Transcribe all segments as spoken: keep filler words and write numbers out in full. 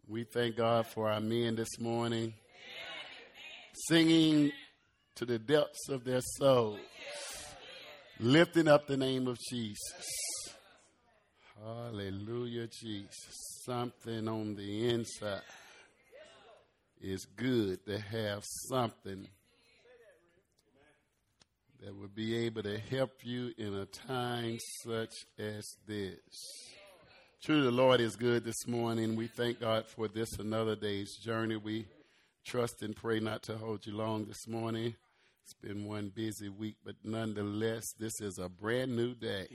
We thank God for our men this morning, singing to the depths of their souls, lifting up the name of Jesus. Hallelujah, Jesus. Something on the inside is good to have something that will be able to help you in a time such as this. Truly, the Lord is good this morning. We thank God for this another day's journey. We trust and pray not to hold you long this morning. It's been one busy week, but nonetheless, this is a brand new day.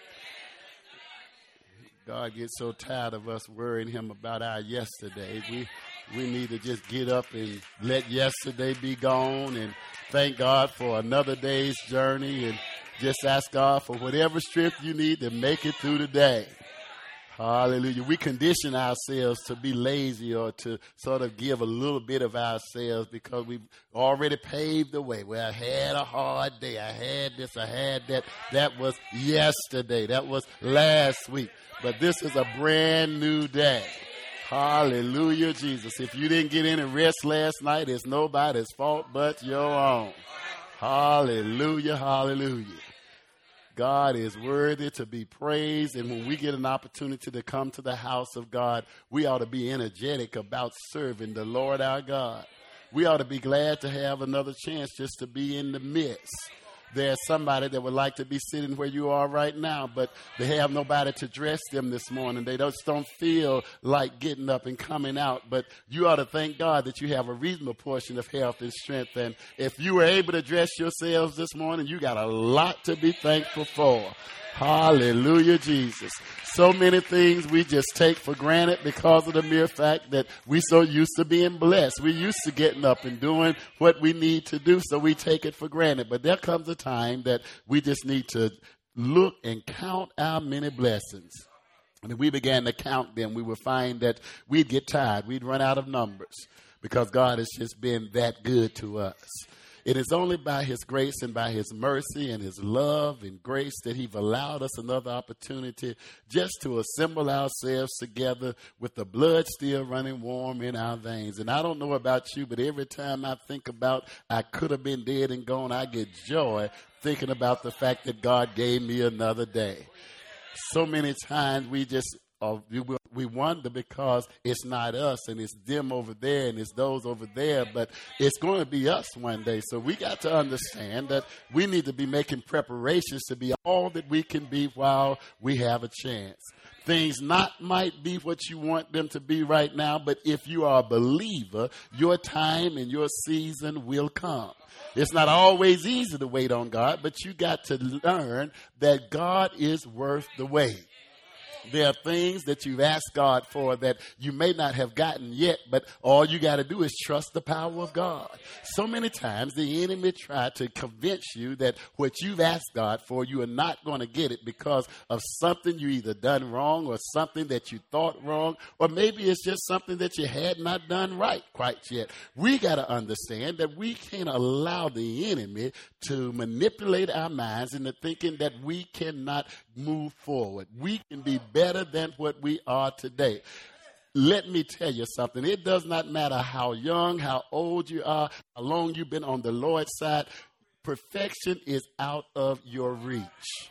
God gets so tired of us worrying him about our yesterday. We we need to just get up and let yesterday be gone and thank God for another day's journey and just ask God for whatever strength you need to make it through the day. Hallelujah. We condition ourselves to be lazy or to sort of give a little bit of ourselves because we've already paved the way. Well, I had a hard day. I had this. I had that. That was yesterday. That was last week. But this is a brand new day. Hallelujah, Jesus. If you didn't get any rest last night, it's nobody's fault but your own. Hallelujah, hallelujah. God is worthy to be praised, and when we get an opportunity to come to the house of God, we ought to be energetic about serving the Lord our God. We ought to be glad to have another chance just to be in the midst. There's somebody that would like to be sitting where you are right now, but they have nobody to dress them this morning. They just don't feel like getting up and coming out. But you ought to thank God that you have a reasonable portion of health and strength. And if you were able to dress yourselves this morning, you got a lot to be thankful for. Hallelujah, Jesus. So many things we just take for granted because of the mere fact that we so used to being blessed. We're used to getting up and doing what we need to do, so we take it for granted. But there comes a time that we just need to look and count our many blessings. And if we began to count them, we would find that we'd get tired. We'd run out of numbers because God has just been that good to us. It is only by his grace and by his mercy and his love and grace that he's allowed us another opportunity just to assemble ourselves together with the blood still running warm in our veins. And I don't know about you, but every time I think about I could have been dead and gone, I get joy thinking about the fact that God gave me another day. So many times we just uh, we wonder because it's not us and it's them over there and it's those over there, but it's going to be us one day. So we got to understand that we need to be making preparations to be all that we can be while we have a chance. Things not might be what you want them to be right now, but if you are a believer, your time and your season will come. It's not always easy to wait on God, but you got to learn that God is worth the wait. There are things that you've asked God for that you may not have gotten yet, but all you got to do is trust the power of God. So many times the enemy tried to convince you that what you've asked God for, you are not going to get it because of something you either done wrong or something that you thought wrong, or maybe it's just something that you had not done right quite yet. We got to understand that we can't allow the enemy to manipulate our minds into thinking that we cannot move forward. We can be better than what we are today. Let me tell you something. It does not matter how young, how old you are, how long you've been on the Lord's side. Perfection is out of your reach.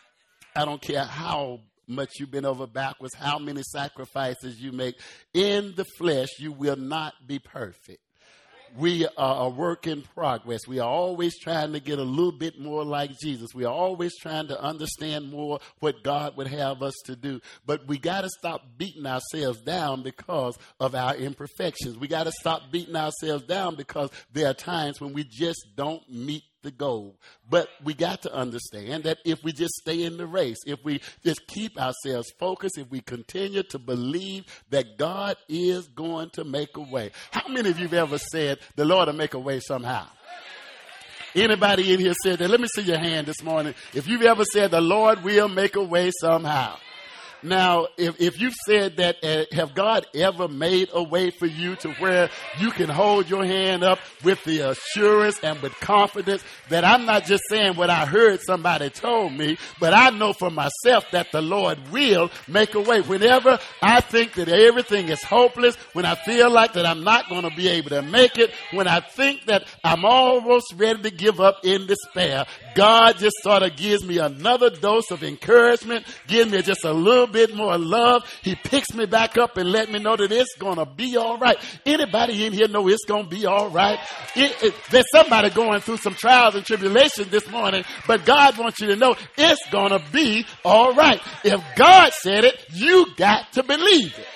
I don't care how much you've been over backwards, how many sacrifices you make. In the flesh, you will not be perfect. We are a work in progress. We are always trying to get a little bit more like Jesus. We are always trying to understand more what God would have us to do. But we got to stop beating ourselves down because of our imperfections. We got to stop beating ourselves down because there are times when we just don't meet the goal. But we got to understand that if we just stay in the race, if we just keep ourselves focused, if we continue to believe that God is going to make a way. How many of you have ever said the Lord will make a way somehow? Anybody in here said that? Let me see your hand this morning. If you've ever said the Lord will make a way somehow. Now, if, if you've said that, uh, have God ever made a way for you to where you can hold your hand up with the assurance and with confidence that I'm not just saying what I heard somebody told me, but I know for myself that the Lord will make a way. Whenever I think that everything is hopeless, when I feel like that I'm not going to be able to make it, when I think that I'm almost ready to give up in despair, God just sort of gives me another dose of encouragement, gives me just a little bit more love. He picks me back up and let me know that it's going to be all right. Anybody in here know it's going to be all right? It, it, there's somebody going through some trials and tribulations this morning, but God wants you to know it's going to be all right. If God said it, you got to believe it.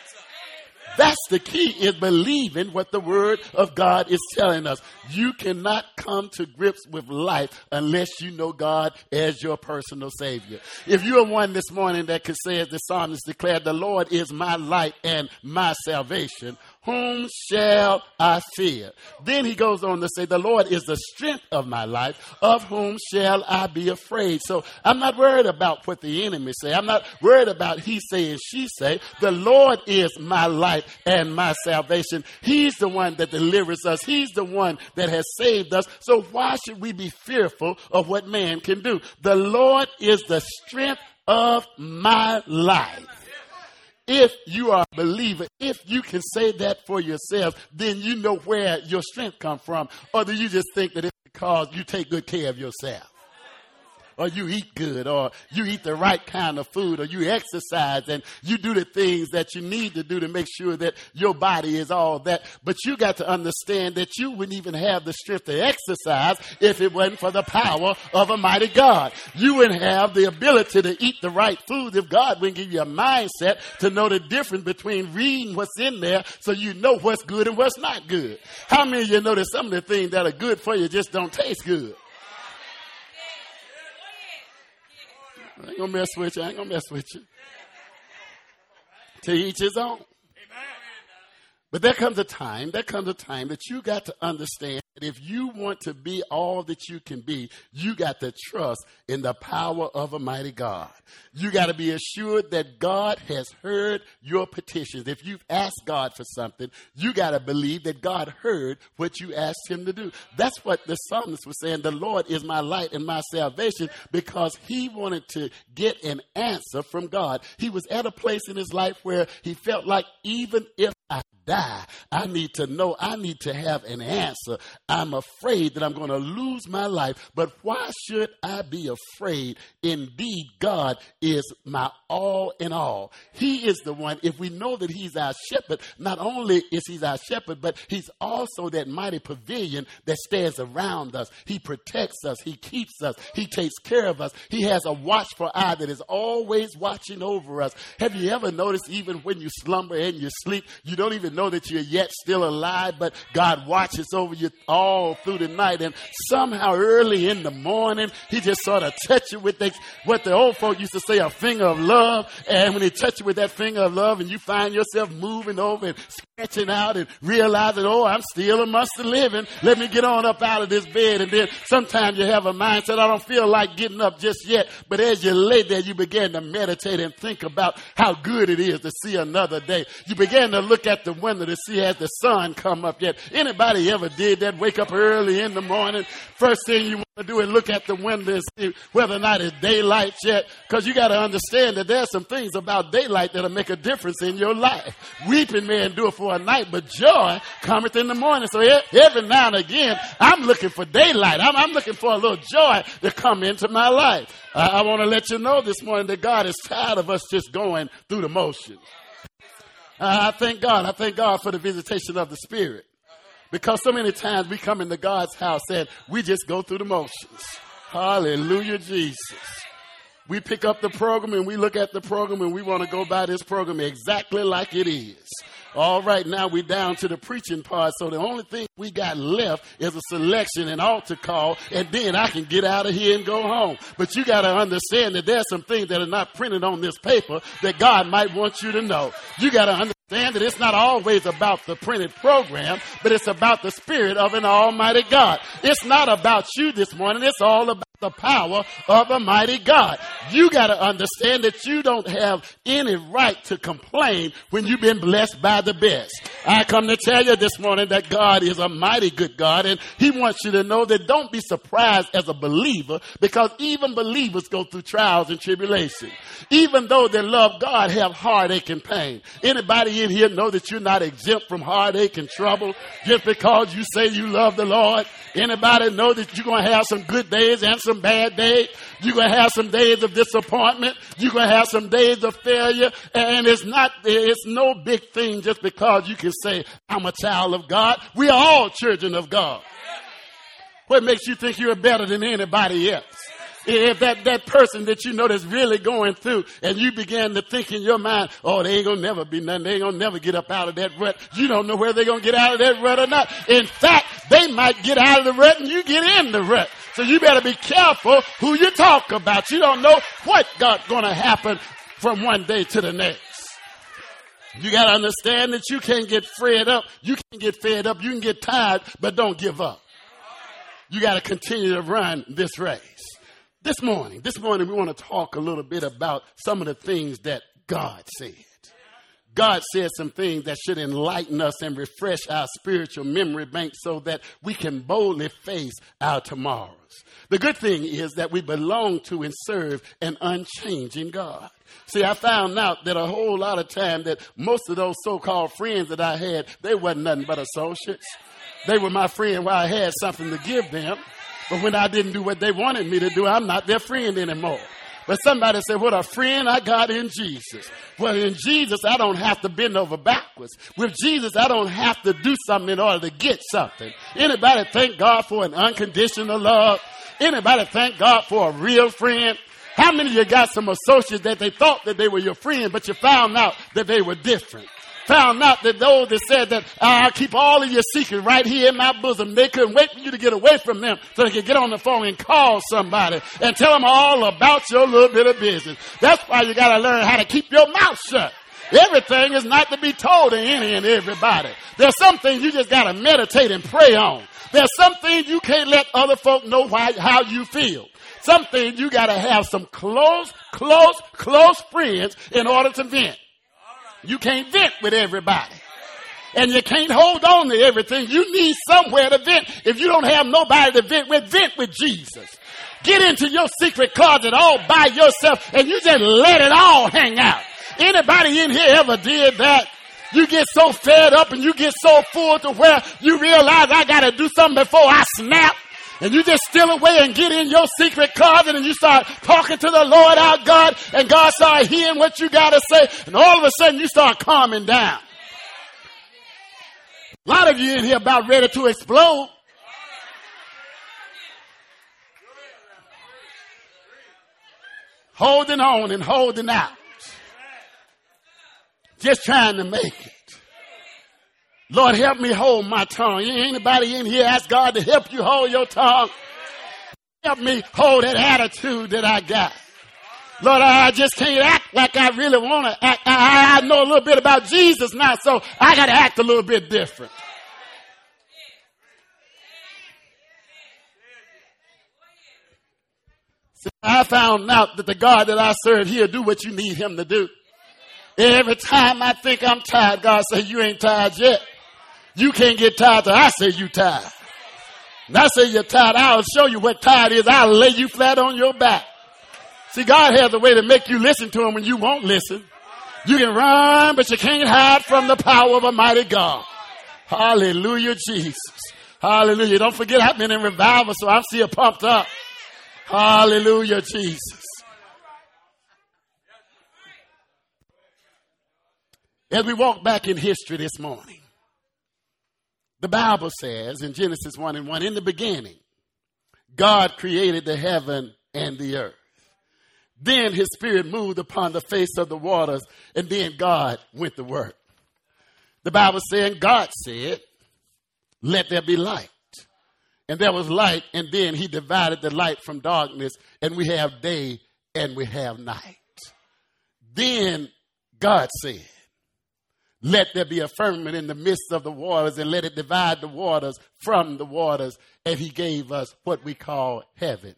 That's the key, is believing what the word of God is telling us. You cannot come to grips with life unless you know God as your personal Savior. If you're one this morning that could say, as the psalmist declared, the Lord is my light and my salvation, whom shall I fear? Then he goes on to say, the Lord is the strength of my life. Of whom shall I be afraid? So I'm not worried about what the enemy say. I'm not worried about he say and she say. The Lord is my light and my salvation. He's the one that delivers us. He's the one that has saved us. So why should we be fearful of what man can do? The Lord is the strength of my life. If you are a believer, if you can say that for yourself, then you know where your strength comes from. Or do you just think that it's because you take good care of yourself? Or you eat good, or you eat the right kind of food, or you exercise and you do the things that you need to do to make sure that your body is all that. But you got to understand that you wouldn't even have the strength to exercise if it wasn't for the power of a mighty God. You wouldn't have the ability to eat the right food if God wouldn't give you a mindset to know the difference between reading what's in there so you know what's good and what's not good. How many of you know that some of the things that are good for you just don't taste good? I ain't gonna mess with you. I ain't gonna mess with you. To each his own. But there comes a time, there comes a time that you got to understand that if you want to be all that you can be, you got to trust in the power of a mighty God. You got to be assured that God has heard your petitions. If you've asked God for something, you got to believe that God heard what you asked him to do. That's what the psalmist was saying. The Lord is my light and my salvation, because he wanted to get an answer from God. He was at a place in his life where he felt like, even if I die, I need to know, I need to have an answer. I'm afraid that I'm going to lose my life, but why should I be afraid? Indeed, God is my all in all. He is the one. If we know that he's our shepherd, not only is he our shepherd, but he's also that mighty pavilion that stands around us. He protects us. He keeps us. He takes care of us. He has a watchful eye that is always watching over us. Have you ever noticed, even when you slumber and you sleep, you don't even know that you're yet still alive, but God watches over you all through the night, and somehow early in the morning, he just sort of touch you with the, what the old folk used to say, a finger of love. And when he touch you with that finger of love, and you find yourself moving over and scratching out and realizing, oh, I'm still amongst the living, let me get on up out of this bed. And then sometimes you have a mindset, I don't feel like getting up just yet, but as you lay there, you begin to meditate and think about how good it is to see another day. You begin to look at the window to see has the sun come up yet. Anybody ever did that? Wake up early in the morning, first thing you want to do is look at the window and see whether or not it's daylight yet, because you got to understand that there's some things about daylight that'll make a difference in your life. Weeping may endure for a night, but joy cometh in the morning. So every now and again, I'm looking for daylight. I'm, I'm looking for a little joy to come into my life. I, I want to let you know this morning that God is tired of us just going through the motions. Uh, I thank God. I thank God for the visitation of the Spirit. Because so many times we come into God's house and we just go through the motions. Hallelujah, Jesus. We pick up the program and we look at the program and we want to go by this program exactly like it is. All right, now we're down to the preaching part, so the only thing we got left is a selection and altar call, and then I can get out of here and go home. But you got to understand that there's some things that are not printed on this paper that God might want you to know. You got to understand understand that it's not always about the printed program, but it's about the spirit of an almighty God. It's not about you this morning. It's all about the power of a mighty God. You got to understand that you don't have any right to complain when you've been blessed by the best. I come to tell you this morning that God is a mighty good God, and he wants you to know that don't be surprised as a believer, because even believers go through trials and tribulation. Even though they love God, have heartache and pain. Anybody in here know that you're not exempt from heartache and trouble just because you say you love the Lord? Anybody know that you're going to have some good days and some bad days? You're going to have some days of disappointment. You're going to have some days of failure. And it's not, it's no big thing just because you can say, I'm a child of God. We are all children of God. What makes you think you're better than anybody else? If that, that person that you know that's really going through, and you begin to think in your mind, oh, they ain't going to never be nothing. They ain't going to never get up out of that rut. You don't know whether they're going to get out of that rut or not. In fact, they might get out of the rut and you get in the rut. So you better be careful who you talk about. You don't know what God's going to happen from one day to the next. You got to understand that you can't get fed up. You can get fed up. You can get tired, but don't give up. You got to continue to run this race. This morning, this morning we want to talk a little bit about some of the things that God said. God said some things that should enlighten us and refresh our spiritual memory bank so that we can boldly face our tomorrows. The good thing is that we belong to and serve an unchanging God. See, I found out that a whole lot of time that most of those so-called friends that I had, they wasn't nothing but associates. They were my friend while I had something to give them. But when I didn't do what they wanted me to do, I'm not their friend anymore. But somebody said, what a friend I got in Jesus. Well, in Jesus, I don't have to bend over backwards. With Jesus, I don't have to do something in order to get something. Anybody thank God for an unconditional love? Anybody thank God for a real friend? How many of you got some associates that they thought that they were your friend, but you found out that they were different? Found out that those that said that I'll keep all of your secrets right here in my bosom, they couldn't wait for you to get away from them so they could get on the phone and call somebody and tell them all about your little bit of business. That's why you got to learn how to keep your mouth shut. Everything is not to be told to any and everybody. There's some things you just got to meditate and pray on. There's some things you can't let other folk know why, how you feel. Some things you got to have some close, close, close friends in order to vent. You can't vent with everybody. And you can't hold on to everything. You need somewhere to vent. If you don't have nobody to vent with, vent with Jesus. Get into your secret closet all by yourself and you just let it all hang out. Anybody in here ever did that? You get so fed up and you get so full to where you realize I got to do something before I snap. And you just steal away and get in your secret closet and you start talking to the Lord our God, and God starts hearing what you got to say, and all of a sudden you start calming down. A lot of you in here about ready to explode. Holding on and holding out. Just trying to make it. Lord, help me hold my tongue. Anybody in here ask God to help you hold your tongue? Help me hold that attitude that I got. Lord, I just can't act like I really want to act. I, I know a little bit about Jesus now, so I got to act a little bit different. See, I found out that the God that I serve, he'll do what you need him to do. Every time I think I'm tired, God says, you ain't tired yet. You can't get tired till I say you tired. And I say you're tired, I'll show you what tired is. I'll lay you flat on your back. See, God has a way to make you listen to him when you won't listen. You can run, but you can't hide from the power of a mighty God. Hallelujah, Jesus. Hallelujah. Don't forget I've been in revival, so I'm still pumped up. Hallelujah, Jesus. As we walk back in history this morning, the Bible says in Genesis one and one, in the beginning, God created the heaven and the earth. Then his spirit moved upon the face of the waters, and then God went to work. The Bible saying God said, let there be light. And there was light, and then he divided the light from darkness, and we have day and we have night. Then God said, let there be a firmament in the midst of the waters, and let it divide the waters from the waters. And he gave us what we call heaven.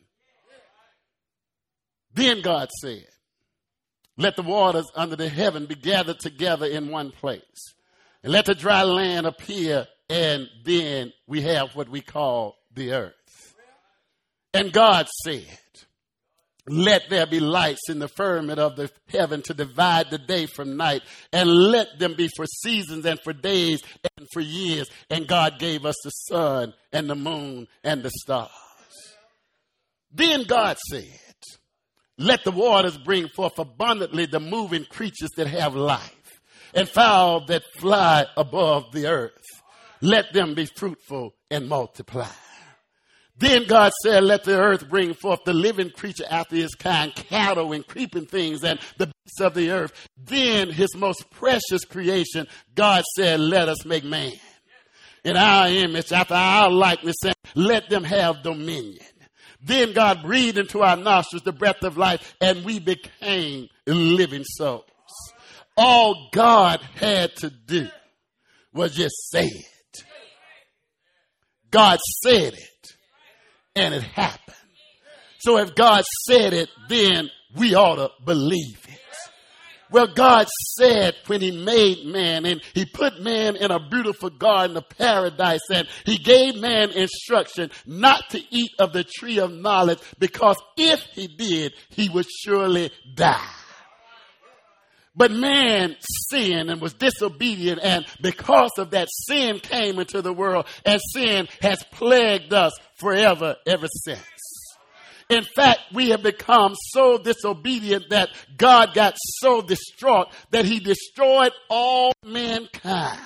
Then God said, let the waters under the heaven be gathered together in one place, and let the dry land appear. And then we have what we call the earth. And God said, let there be lights in the firmament of the heaven to divide the day from night, and let them be for seasons and for days and for years. And God gave us the sun and the moon and the stars. Then God said, let the waters bring forth abundantly the moving creatures that have life, and fowl that fly above the earth. Let them be fruitful and multiply. Then God said, let the earth bring forth the living creature after his kind, cattle and creeping things and the beasts of the earth. Then his most precious creation, God said, let us make man in our image, after our likeness, and let them have dominion. Then God breathed into our nostrils the breath of life, and we became living souls. All God had to do was just say it. God said it, and it happened. So if God said it, then we ought to believe it. Well, God said when he made man, and he put man in a beautiful garden of paradise, and he gave man instruction not to eat of the tree of knowledge, because if he did, he would surely die. But man sinned and was disobedient, and because of that, sin came into the world, and sin has plagued us forever ever since. In fact, we have become so disobedient that God got so distraught that he destroyed all mankind.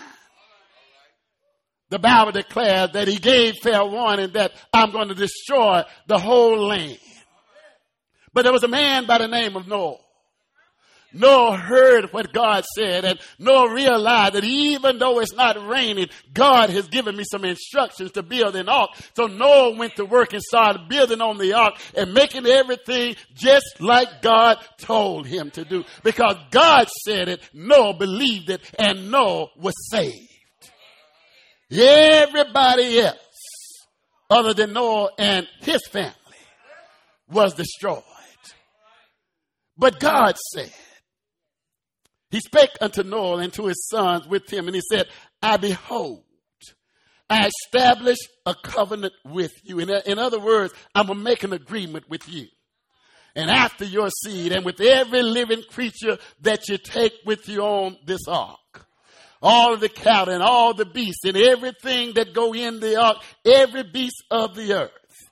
The Bible declares that he gave fair warning that I'm going to destroy the whole land. But there was a man by the name of Noah. Noah heard what God said, and Noah realized that even though it's not raining, God has given me some instructions to build an ark. So Noah went to work and started building on the ark and making everything just like God told him to do. Because God said it, Noah believed it, and Noah was saved. Everybody else other than Noah and his family was destroyed. But God said, he spake unto Noah and to his sons with him, and he said, I behold, I establish a covenant with you. In, in other words, I'm going to make an agreement with you, and after your seed, and with every living creature that you take with you on this ark. All of the cattle and all the beasts and everything that go in the ark, every beast of the earth.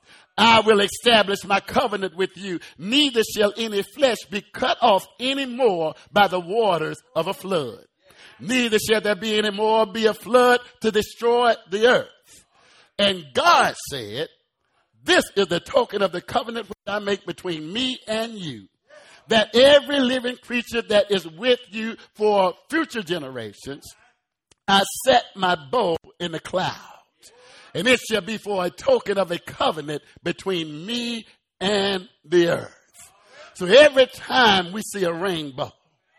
I will establish my covenant with you. Neither shall any flesh be cut off any more by the waters of a flood. Neither shall there be any more be a flood to destroy the earth. And God said, this is the token of the covenant which I make between me and you, that every living creature that is with you for future generations, I set my bow in the cloud. And it shall be for a token of a covenant between me and the earth. So every time we see a rainbow,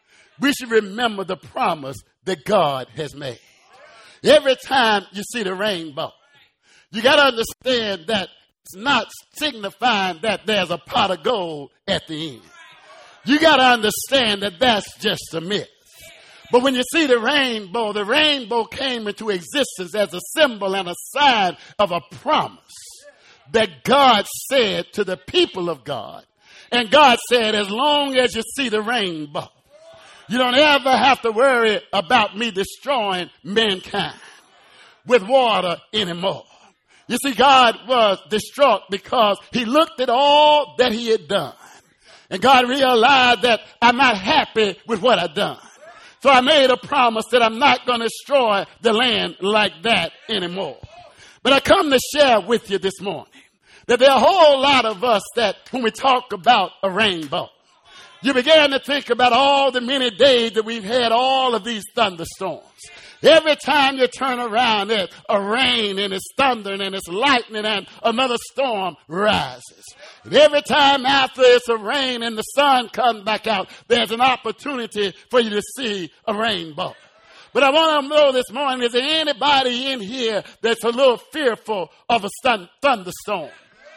we should remember the promise that God has made. Every time you see the rainbow, you got to understand that it's not signifying that there's a pot of gold at the end. You got to understand that that's just a myth. But when you see the rainbow, the rainbow came into existence as a symbol and a sign of a promise that God said to the people of God. And God said, as long as you see the rainbow, you don't ever have to worry about me destroying mankind with water anymore. You see, God was distraught because he looked at all that he had done. And God realized that I'm not happy with what I've done. So I made a promise that I'm not going to destroy the land like that anymore. But I come to share with you this morning that there are a whole lot of us that when we talk about a rainbow, you began to think about all the many days that we've had all of these thunderstorms. Every time you turn around, there's a rain and it's thundering and it's lightning and another storm rises. And every time after it's a rain and the sun comes back out, there's an opportunity for you to see a rainbow. But I want to know this morning, is there anybody in here that's a little fearful of a thun- thunderstorm?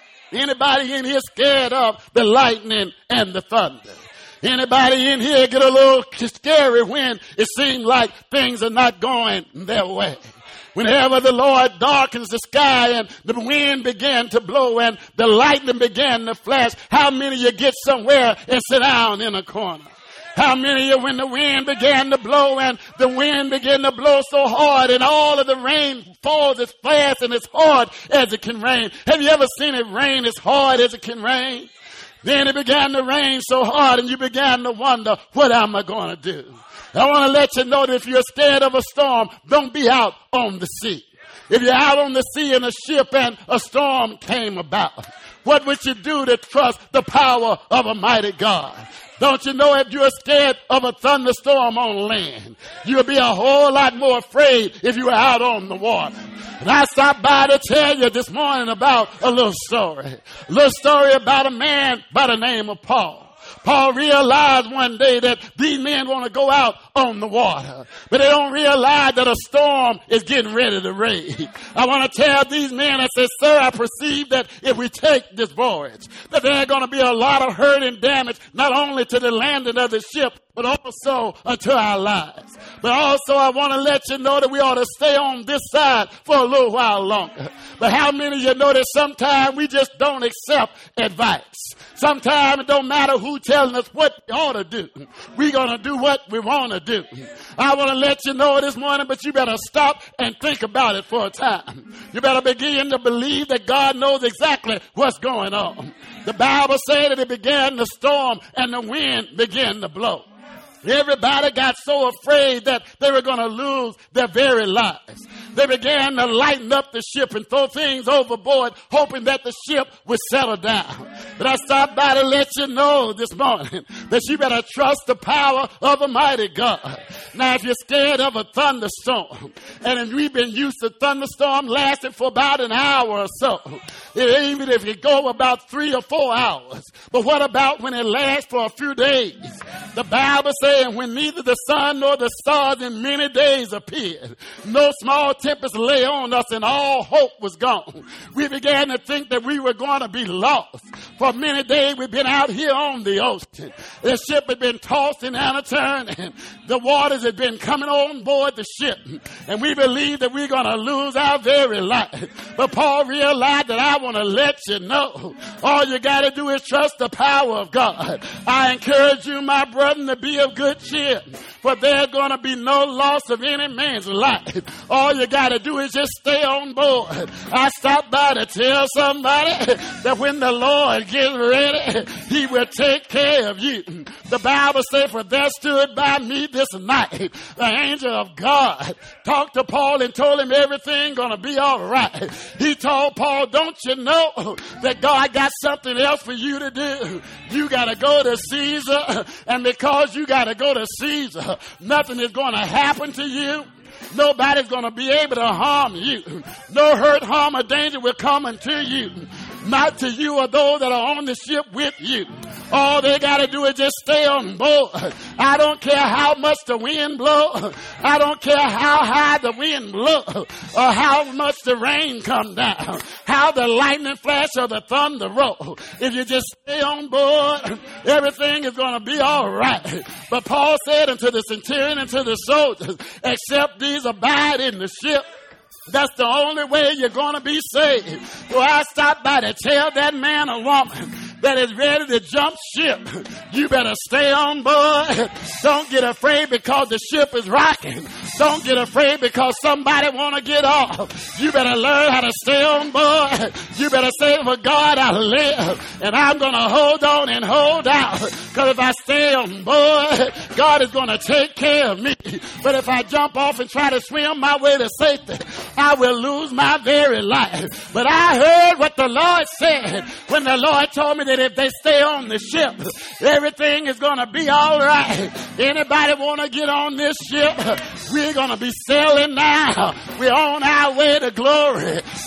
Anybody in here scared of the lightning and the thunder? Anybody in here get a little scary when it seems like things are not going their way? Whenever the Lord darkens the sky and the wind began to blow and the lightning began to flash, how many of you get somewhere and sit down in a corner? How many of you, when the wind began to blow and the wind began to blow so hard and all of the rain falls as fast and as hard as it can rain? Have you ever seen it rain as hard as it can rain? Then it began to rain so hard and you began to wonder, what am I going to do? I want to let you know that if you're scared of a storm, don't be out on the sea. If you're out on the sea in a ship and a storm came about, what would you do to trust the power of a mighty God? Don't you know if you're scared of a thunderstorm on land, you'll be a whole lot more afraid if you were out on the water. And I stopped by to tell you this morning about a little story. A little story about a man by the name of Paul. Paul realized one day that these men want to go out on the water, but they don't realize that a storm is getting ready to rage. I want to tell these men, I said, sir, I perceive that if we take this voyage, that there's going to be a lot of hurt and damage, not only to the landing of the ship, but also unto our lives. But also I want to let you know that we ought to stay on this side for a little while longer. But how many of you know that sometimes we just don't accept advice? Sometimes it don't matter who telling us what we ought to do. We're going to do what we want to do. I want to let you know this morning, but you better stop and think about it for a time. You better begin to believe that God knows exactly what's going on. The Bible said that it began to storm and the wind began to blow. Everybody got so afraid that they were going to lose their very lives. They began to lighten up the ship and throw things overboard, hoping that the ship would settle down. But I stopped by to let you know this morning that you better trust the power of a mighty God. Now, if you're scared of a thunderstorm, and if we've been used to thunderstorm lasting for about an hour or so, even if it go about three or four hours, but what about when it lasts for a few days? The Bible says, and when neither the sun nor the stars in many days appeared, no small tempest lay on us and all hope was gone. We began to think that we were going to be lost. For many days we've been out here on the ocean. The ship had been tossing and a turning. The waters had been coming on board the ship. And we believed that we're going to lose our very life. But Paul realized that I want to let you know, all you got to do is trust the power of God. I encourage you, my brother, to be of good cheer, for there's going to be no loss of any man's life. All you got to do is just stay on board. I stopped by to tell somebody that when the Lord gets ready, he will take care of you. The Bible says, for there stood by me this night the angel of God, talked to Paul and told him everything going to be all right. He told Paul, don't you know that God got something else for you to do? You got to go to Caesar, and because you got to go to Caesar, nothing is going to happen to you. Nobody's going to be able to harm you. No hurt, harm, or danger will come unto you. Not to you or those that are on the ship with you. All they got to do is just stay on board. I don't care how much the wind blows. I don't care how high the wind blows or how much the rain come down, how the lightning flash or the thunder roll. If you just stay on board, everything is going to be all right. But Paul said unto the centurion and to the soldiers, except these abide in the ship, that's the only way you're going to be saved. So I stopped by to tell that man or woman that is ready to jump ship, you better stay on board. Don't get afraid because the ship is rocking. Don't get afraid because somebody want to get off. You better learn how to stay on board. You better say, for God I live, and I'm going to hold on and hold out. Because if I stay on board, God is going to take care of me. But if I jump off and try to swim my way to safety, I will lose my very life. But I heard what the Lord said when the Lord told me that if they stay on the ship, everything is going to be all right. Anybody want to get on this ship? We're going to be sailing now. We're on our way to glory.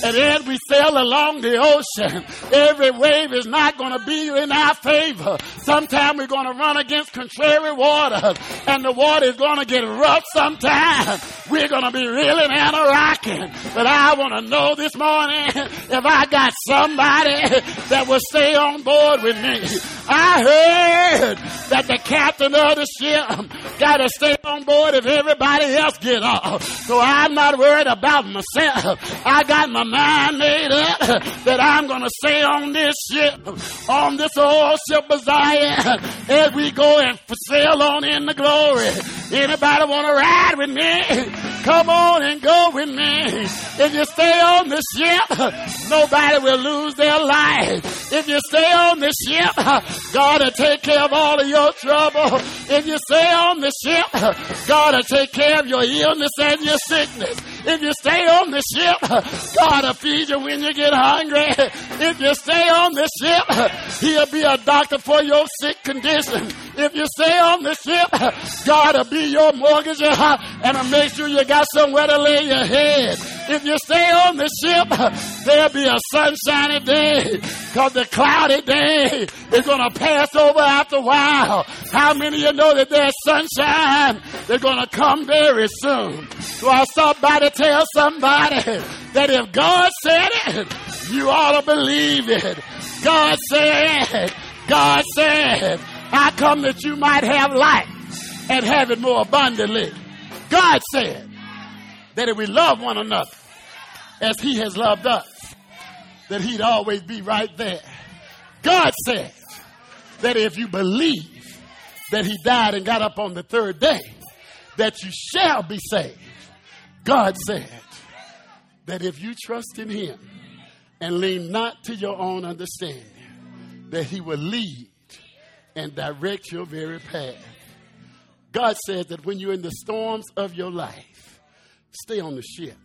And as we sail along the ocean, every wave is not going to be in our favor. Sometimes we're going to run against contrary water, and the water is going to get rough sometimes. We're going to be reeling and a rocking. But I want to know this morning if I got somebody that will stay on board with me. I heard that the captain of the ship got to stay on board if everybody else get off. So I'm not worried about myself. I got my mind made up that I'm going to stay on this ship, on this old ship of Zion, as we go and sail on in the glory. Anybody want to ride with me? Come on and go with me. If you stay on the ship, nobody will lose their life. If you stay on the ship, God will take care of all of your trouble. If you stay on the ship, God will take care of your illness and your sickness. If you stay on the ship, God will feed you when you get hungry. If you stay on the ship, He'll be a doctor for your sick condition. If you stay on the ship, God will be your mortgage and will make sure you got somewhere to lay your head. If you stay on the ship, there'll be a sunshiny day, because the cloudy day is going to pass over after a while. How many of you know that there's sunshine that's going to come very soon? So I stopped by to tell somebody that if God said it, you ought to believe it. God said, God said, I come that you might have life and have it more abundantly. God said that if we love one another as He has loved us, that He'd always be right there. God said that if you believe that He died and got up on the third day, that you shall be saved. God said that if you trust in Him and lean not to your own understanding, that He will lead and direct your very path. God says that when you're in the storms of your life, stay on the ship.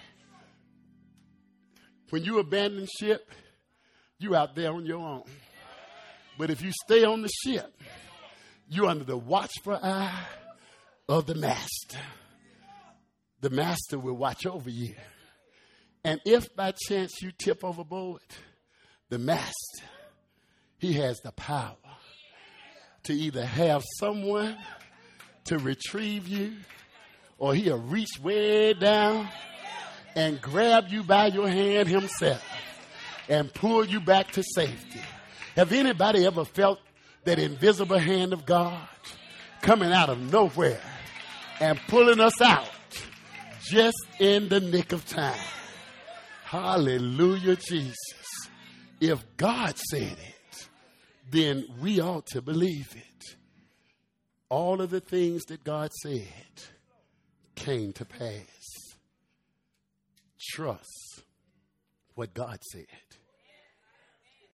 When you abandon ship, you're out there on your own. But if you stay on the ship, you're under the watchful eye of the Master. The Master will watch over you. And if by chance you tip overboard, the Master, He has the power to either have someone to retrieve you, or He'll reach way down and grab you by your hand Himself and pull you back to safety. Have anybody ever felt that invisible hand of God coming out of nowhere and pulling us out just in the nick of time? Hallelujah, Jesus. If God said it, then we ought to believe it. All of the things that God said came to pass. Trust what God said.